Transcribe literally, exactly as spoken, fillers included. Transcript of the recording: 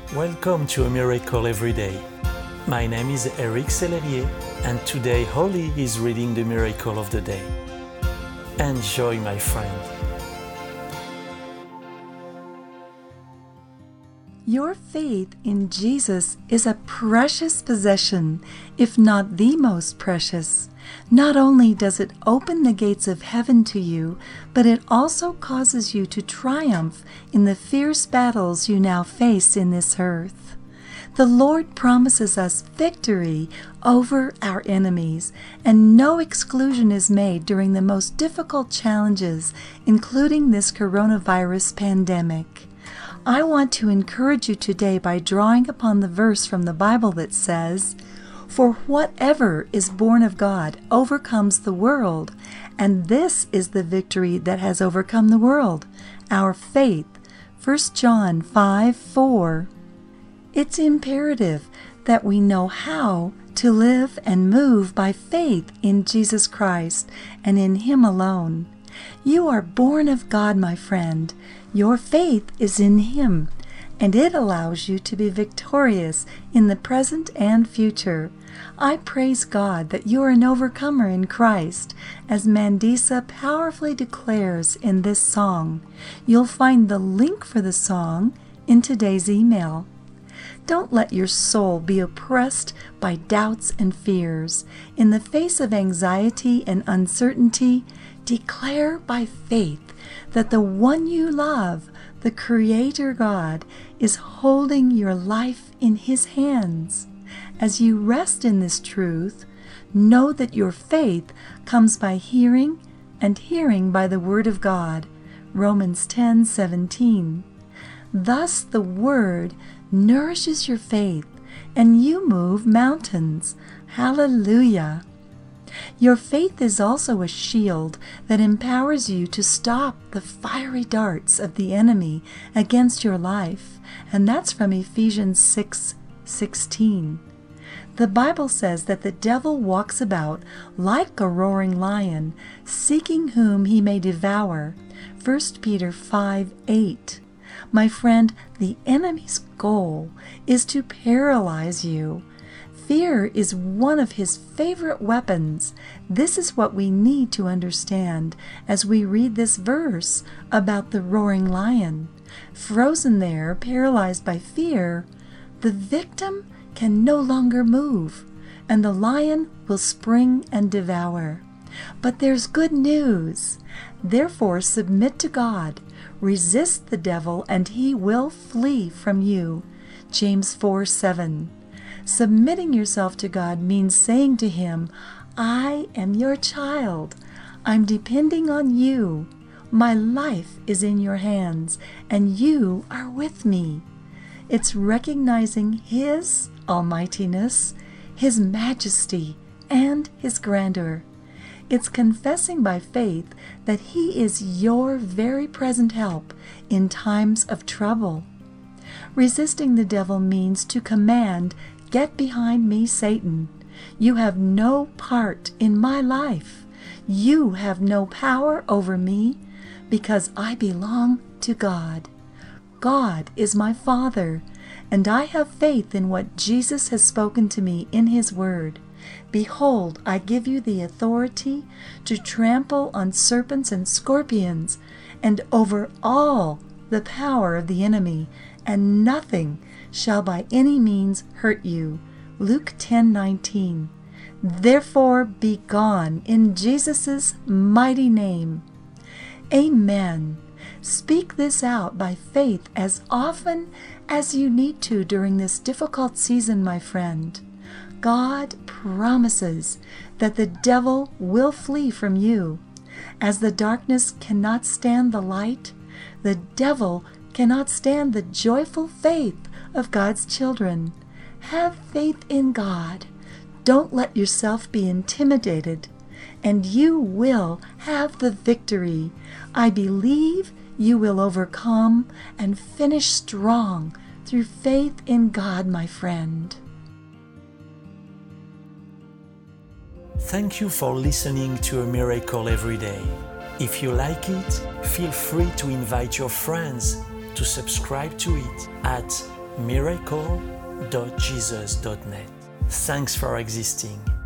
Welcome to A Miracle Every Day. My name is Eric Sellerier, and today Holly is reading the Miracle of the Day. Enjoy, my friend. Your faith in Jesus is a precious possession, if not the most precious. Not only does it open the gates of heaven to you, but it also causes you to triumph in the fierce battles you now face in this earth. The Lord promises us victory over our enemies, and no exclusion is made during the most difficult challenges, including this coronavirus pandemic. I want to encourage you today by drawing upon the verse from the Bible that says, "For whatever is born of God overcomes the world, and this is the victory that has overcome the world, our faith." First John five four. It's imperative that we know how to live and move by faith in Jesus Christ and in Him alone. You are born of God, my friend. Your faith is in Him, and it allows you to be victorious in the present and future. I praise God that you are an overcomer in Christ, as Mandisa powerfully declares in this song. You'll find the link for the song in today's email. Don't let your soul be oppressed by doubts and fears. In the face of anxiety and uncertainty, declare by faith that the one you love, the Creator God, is holding your life in His hands. As you rest in this truth, know that your faith comes by hearing, and hearing by the Word of God. Romans ten seventeen. Thus the Word nourishes your faith, and you move mountains. Hallelujah! Your faith is also a shield that empowers you to stop the fiery darts of the enemy against your life, and that's from Ephesians six sixteen. The Bible says that the devil walks about like a roaring lion, seeking whom he may devour. First Peter five eight. My friend, the enemy's goal is to paralyze you. Fear is one of his favorite weapons. This is what we need to understand as we read this verse about the roaring lion. Frozen there, paralyzed by fear, the victim can no longer move, and the lion will spring and devour. But there's good news. Therefore, submit to God. Resist the devil, and he will flee from you. James four seven. Submitting yourself to God means saying to Him, I am your child. I'm depending on you. My life is in your hands, and you are with me. It's recognizing His almightiness, His majesty, and His grandeur. It's confessing by faith that He is your very present help in times of trouble. Resisting the devil means to command, "Get behind me, Satan. You have no part in my life. You have no power over me because I belong to God. God is my Father, and I have faith in what Jesus has spoken to me in His Word. Behold, I give you the authority to trample on serpents and scorpions, and over all the power of the enemy, and nothing shall by any means hurt you." Luke ten nineteen. Therefore be gone in Jesus' mighty name. Amen. Speak this out by faith as often as you need to during this difficult season, my friend. God promises that the devil will flee from you. As the darkness cannot stand the light, the devil cannot stand the joyful faith of God's children. Have faith in God. Don't let yourself be intimidated, and you will have the victory. I believe you will overcome and finish strong through faith in God, my friend. Thank you for listening to A Miracle Every Day. If you like it, feel free to invite your friends to subscribe to it at miracle dot jesus dot net. Thanks for existing.